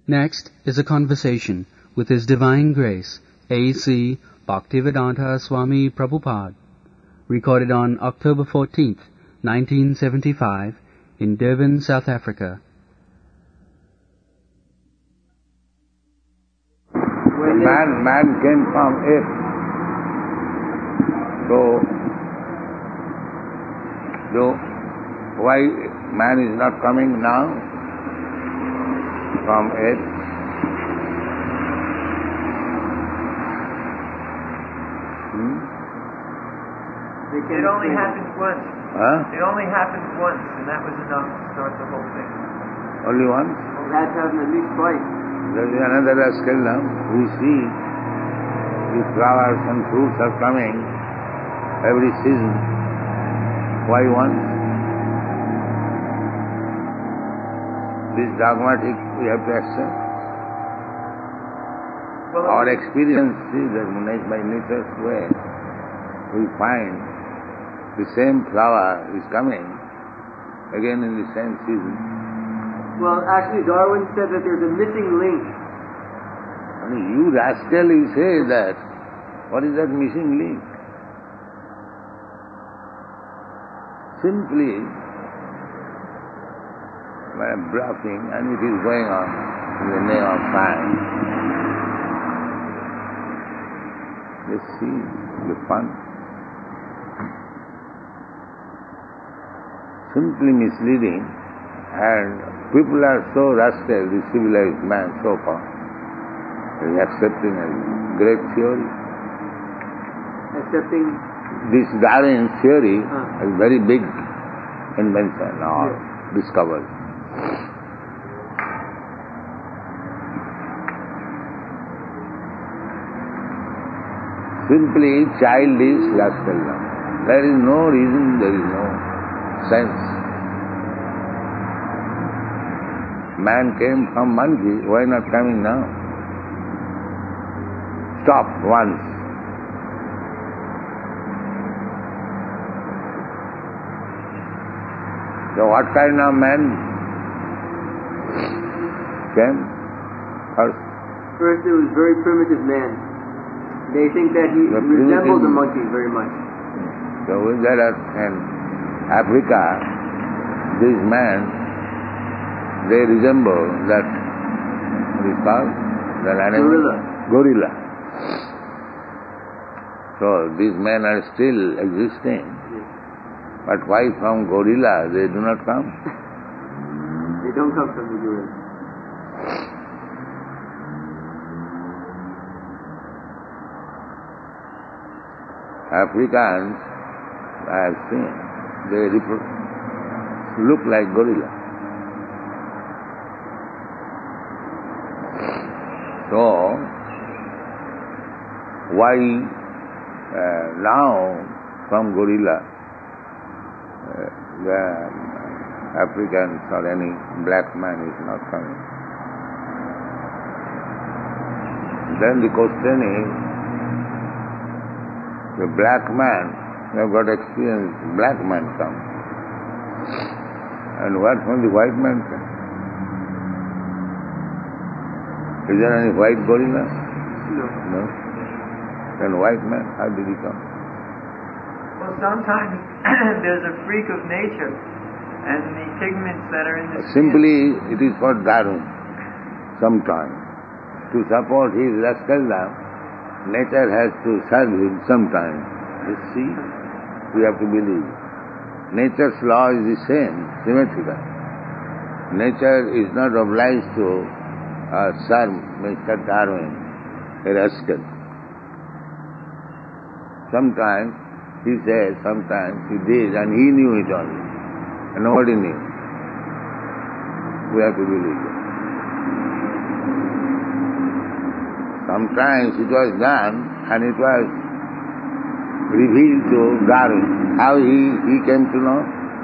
Next is a conversation with His Divine Grace, A.C. Bhaktivedanta Swami Prabhupada, recorded on October 14th, 1975, in Durban, South Africa. Man came from earth. So why man is not coming now from earth? It only happened once. Huh? It only happened once, and that was enough to start the whole thing. Only once? Well, that happened at least twice. There is another rascal now who see the flowers and fruits are coming every season. Why once? This dogmatic we have to accept. Well, our experience is that by nature's way we find the same flower is coming again in the same season. Well, actually Darwin said that there's a missing link. I mean, you rascal, you say that. What is that missing link? Simply by bluffing, and it is going on in the name of science. Let's see the fun. Simply misleading, and people are so rascal, the civilized man so far, is accepting a great theory. Accepting this Darwin theory is very big invention or discovery. Simply childish rascal now. There is no reason, there is no sense. Man came from monkey, why not coming now? Stop once. So what kind of man came first? First it was very primitive man. They think that he resembled a monkey very much. So there are in Africa, these men, they resemble that, what is called? That animal? Gorilla. So these men are still existing. But why from gorilla they do not come? They don't come from the gorilla. Africans, I have seen, they look like gorilla. So, why now from gorilla the Africans or any black man is not coming? Then the question is, the black man, you have got experience, black man comes. And what from the white man comes? Is there any white gorilla? No. Then white man, how did he come? Well, sometimes there's a freak of nature, and the pigments that are in the simply, it is for Darwin, sometimes. To support his rascaldom, nature has to serve him sometimes. You see, we have to believe. Nature's law is the same, symmetrical. Nature is not obliged to serve Mr. Darwin, a rascal. Sometimes he said, sometimes he did, and he knew it only, and nobody knew. We have to believe it. Sometimes it was done, and it was revealed to Darwin. How he came to know?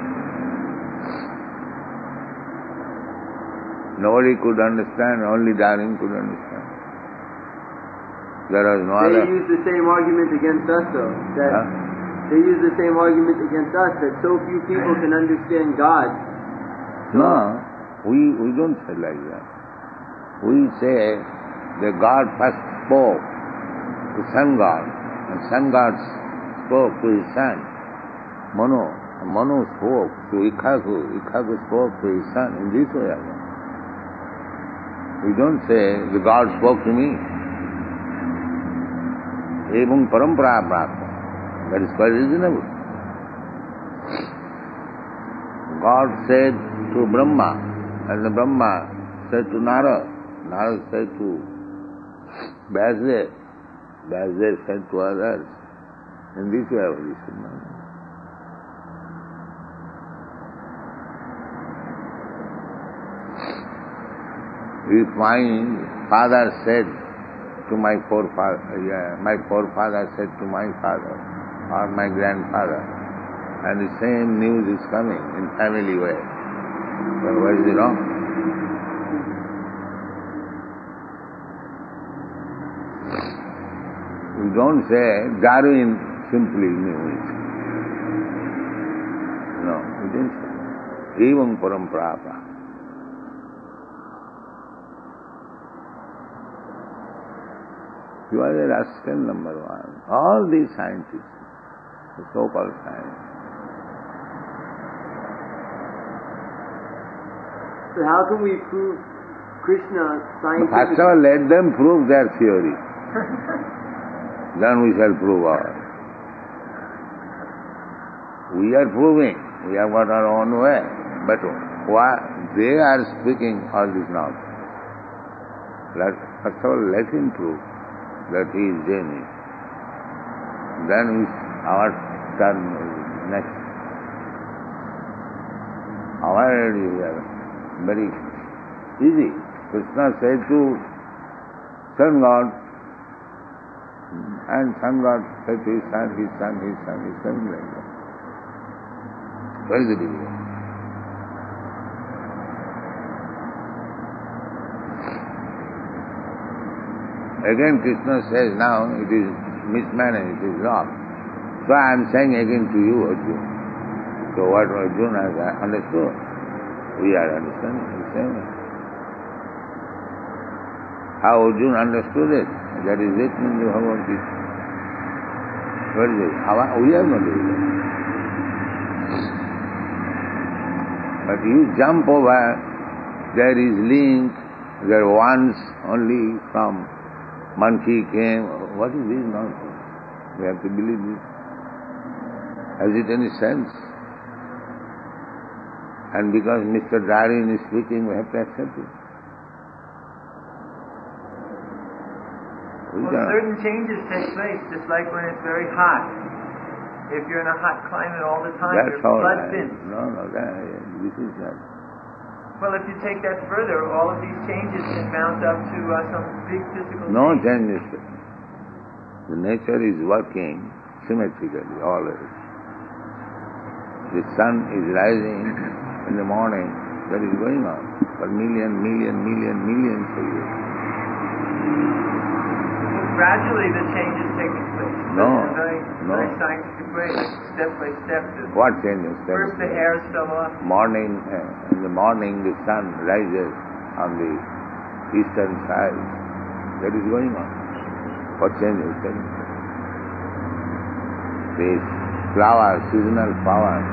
Nobody could understand, only Darwin could understand. There was no other. They use the same argument against us though. They use the same argument against us that so few people can understand God. No, we don't say like that. We say the God first spoke to sun god, and sun god spoke to his son, Manu. Manu spoke to Ikhaku, Ikhaku spoke to his son, in this way alone. We don't say the God spoke to me. Evam parampara prapta. That is quite reasonable. God said to Brahma, and the Brahma said to Narada, Narada said to Vyasdev, Vyasdev said to others. In this way we should know. If my father said to my forefather said to my father or my grandfather, and the same news is coming in family way, then what is wrong? We don't say Darwin simply knew it. No, we didn't say. Evam parampara. You are the rascal number one. All these scientists, the so-called science. So how can we prove Krishna scientifically? First of all, let them prove their theory. Then we shall prove ours. We are proving. We have got our own way. But why they are speaking all this nonsense. First of all, let him prove that he is genuine. Then our turn next. Our is very easy. Krishna said to sun god, and sun god said to his son, his son, his son, his son, like that. What is the difference? Again Krishna says, now it is mismanaged, it is wrong. So I am saying again to you, Arjuna. So what Arjuna has understood, we are understanding the same way. How Arjuna understood it, that is written in the Bhagavad Gita. What is it? We have not done it. But you jump over, there is link, there once only from monkey came. What is this nonsense? We have to believe this. Has it any sense? And because Mr. Darwin is speaking, we have to accept it. Certain changes take place, just like when it's very hot. If you're in a hot climate all the time, That's your blood right. thins. No, this is not. Well, if you take that further, all of these changes can mount up to some big physical No changes. changes. The nature is working symmetrically always. The sun is rising in the morning, that is going on for millions of years. Gradually the change is taking place. No, In a very scientific way, like step by step. What changes? First the hairs fell off. In the morning the sun rises on the eastern side. That is going on. What changes? These flowers, seasonal flowers.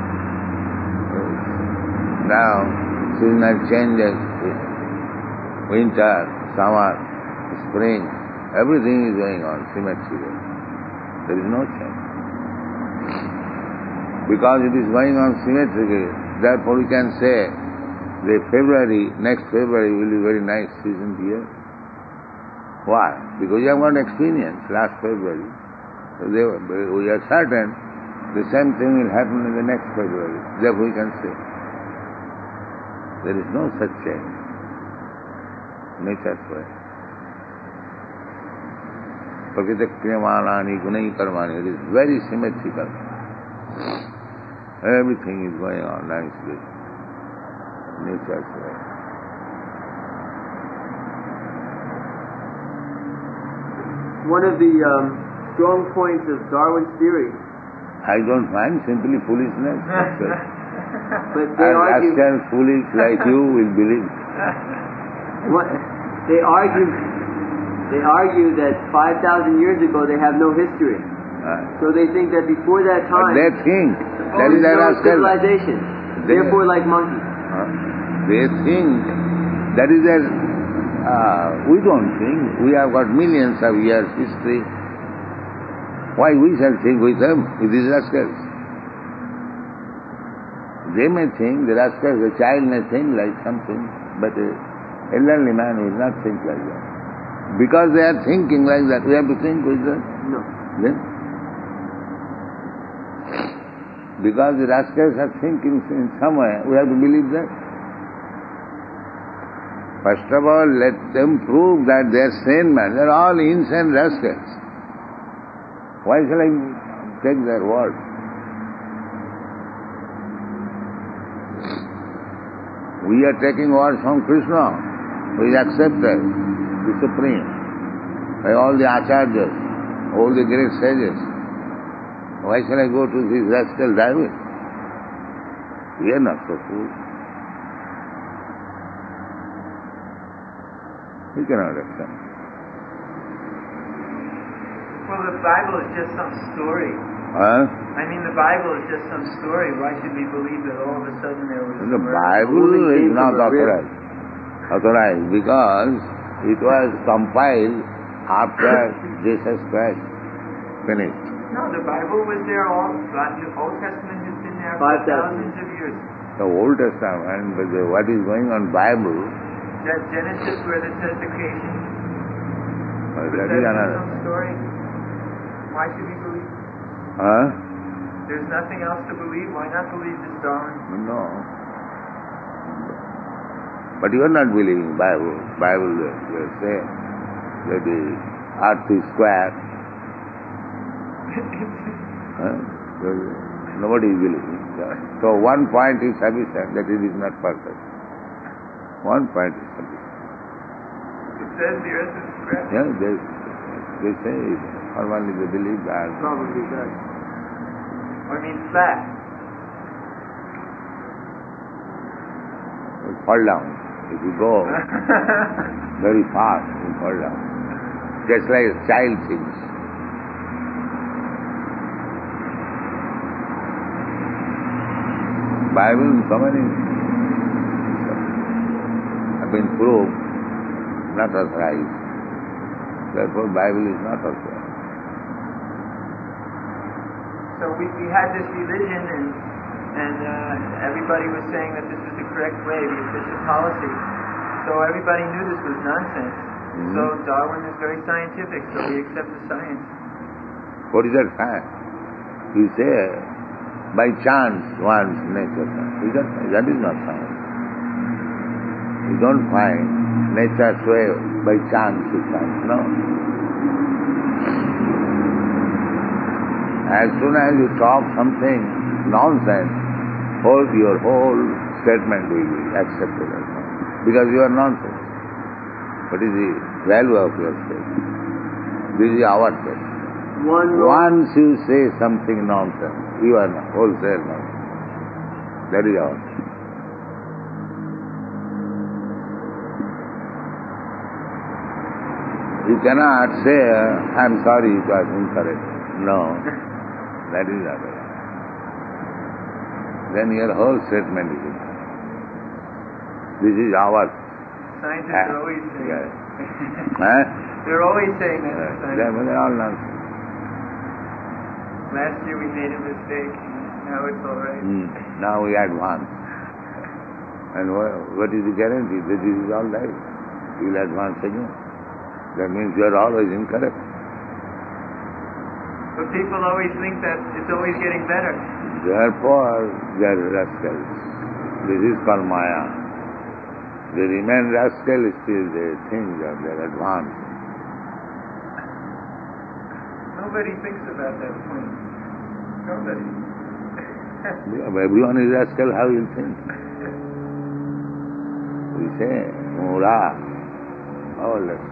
Now, seasonal changes, winter, summer, spring, everything is going on symmetrically. There is no change. Because it is going on symmetrically, therefore we can say next February will be very nice season here. Why? Because you have got experience last February. So we are certain the same thing will happen in the next February. Therefore we can say. There is no such change. Nature's way. Prakriti kriyamanani gunai karmani. It is very symmetrical. Everything is going on nicely. Nature's way. One of the strong points of Darwin's theory. I don't mind, simply foolishness. But they argue. Rascals foolish like you will believe. They argue that 5,000 years ago they have no history. So they think that before that time They think that is there their was civilization. Therefore, like monkeys. They think that is their... we don't think. We have got millions of years history. Why we shall think with them, with these rascals? They may think, the rascals, the child may think like something, but an elderly man will not think like that. Because they are thinking like that, we have to think with them. No. Then? Because the rascals are thinking in some way, we have to believe that. First of all, let them prove that they are sane men. They are all insane rascals. Why shall I take their word? We are taking words from Krishna, who is accepted, the Supreme, by all the acharyas, all the great sages. Why shall I go to these rascal drivers? We are not so fools. We cannot accept. Well, the Bible is just some story. I mean, the Bible is just some story. Why should we believe that all of a sudden there was... The Bible is not authorized because it was compiled after Jesus Christ finished. No, the Bible was there all... The Old Testament has been there for thousands of years. The Old Testament, but what is going on Bible... That Genesis where it says the creation... that is another... some story. Why should we believe? There's nothing else to believe. Why not believe this Darwin? No. But you are not believing Bible. Bible will say that the earth is square. Nobody is believing. So one point is sufficient, that it is not perfect. One point is sufficient. It says the earth is square? Yeah, they say it. Normally they believe that. Probably does. Or I mean flat. It will fall down. If you go very fast, it will fall down. Just like a child thinks. Bible, so many have been proved not authorized. Therefore, Bible is not authorized. So we had this religion and everybody was saying that this was the correct way, the official policy. So everybody knew this was nonsense. Mm-hmm. So Darwin is very scientific, so we accept the science. What is that fact? You say, by chance one's nature. That is not science. You don't find nature's way by chance you find. No. As soon as you talk something nonsense, your whole statement will be accepted as nonsense. Because you are nonsense. What is the value of your statement? This is our statement. Once you say something nonsense, you are wholesale nonsense. That is our statement. You cannot say, I am sorry it was incorrect. No. That is not right. Then your whole statement is incorrect. This is our... Scientists are always saying that. They're always saying that. They're all nonsense. Last year we made a mistake. Now it's all right. Now we advance. And what is the guarantee that this is all right? You will advance again. That means you are always incorrect. But people always think that it's always getting better. Therefore, they are rascals. This is called Maya. They remain rascals till they think that they are advanced. Nobody thinks about that point. Nobody. Everyone is rascal, how you think? We say, Mura, all that.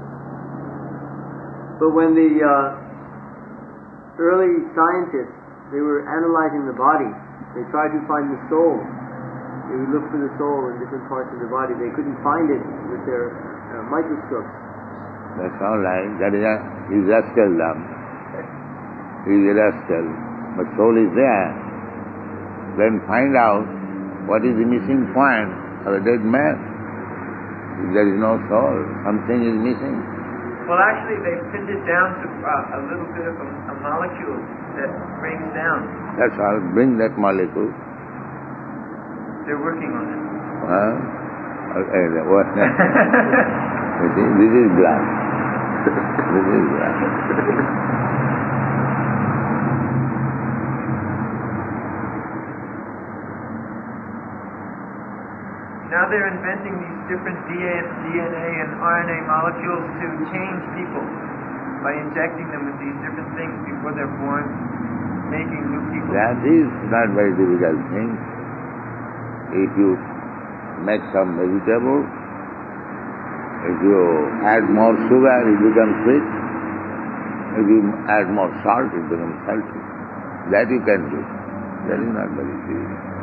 But when the early scientists they were analyzing the body. They tried to find the soul. They would look for the soul in different parts of the body. They couldn't find it with their microscopes. That's all right. That is rascal dumb. He is a rascal. But soul is there. Then find out what is the missing point of a dead man. If there is no soul, something is missing. Well, actually, they pinned it down to a little bit of a molecule that breaks down. That's all. Bring that molecule. They're working on it. Okay, what? You see, this is glass. This is glass. Now they're inventing these different DNA and RNA molecules to change people by injecting them with these different things before they're born, making new people. That is not very difficult thing. If you make some vegetable, if you add more sugar, it becomes sweet. If you add more salt, it becomes salty. That you can do. That is not very difficult.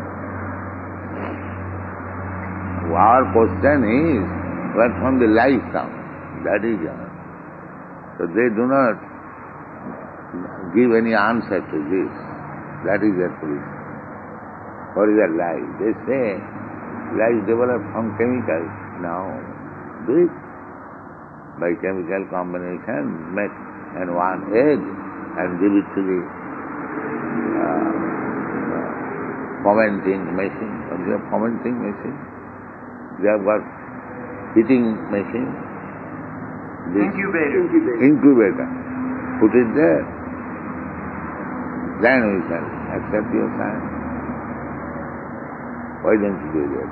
Our question is, where from the life comes? That is all. So they do not give any answer to this. That is their position. What is their life? They say, life developed from chemicals. Now, do it. By chemical combination, make and one egg and give it to the fermenting machine. What is a fermenting machine? They have got heating machine. Incubator. Put it there. Then we shall accept your science. Why don't you do that?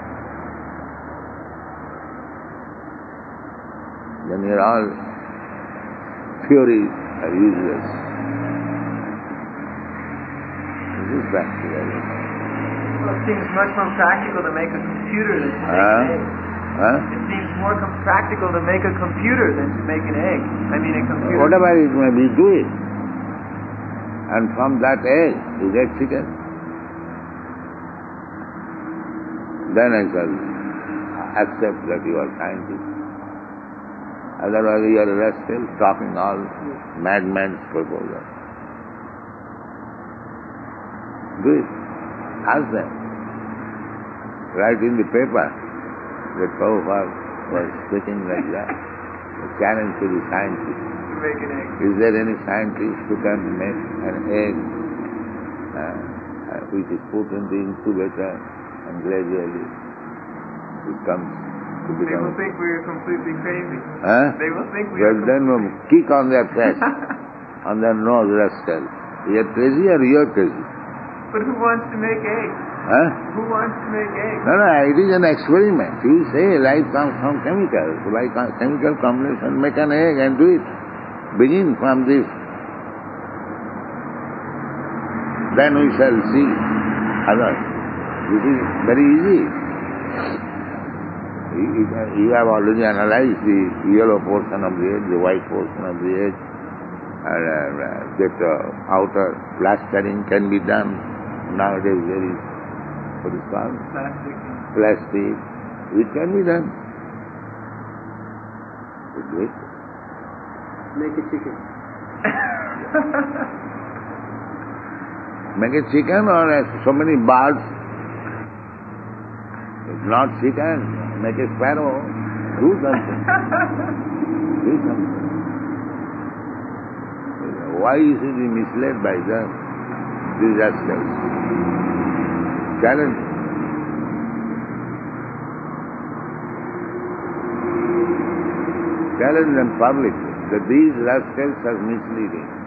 Then your all theories are useless. This is practical. Well, it seems much more practical to make a computer than to make an egg. It seems more practical to make a computer than to make an egg. I mean, a computer. Whatever it may be, do it. And from that egg, you get chicken. Then I shall accept that you are scientist. Otherwise, you are a rascal talking all madman's proposal. Do it. Ask them. Write in the paper that Prabhupada was speaking like that. A challenge to the scientists. To make an egg. Is there any scientist who can make an egg which is put in the incubator and gradually it comes to become... They will think we are completely crazy. They will think we are... Well, then kick on their face, on their nose, rascal. You are crazy or you are crazy? But who wants to make eggs? Who wants to make eggs? No, it is an experiment. You say life comes from chemicals. By chemical combination, make an egg and do it. Begin from this. Then we shall see others. This is very easy. You have already analyzed the yellow portion of the egg, the white portion of the egg, and that outer plastering can be done. Nowadays there is, what is called? Plastic. It can be done. Do it. Make a chicken. Make a chicken or so many birds. If not chicken, make a sparrow. Do something. Do something. Why you should be misled by them? Disasters. Challenge. Challenge them publicly that these rascals are misleading.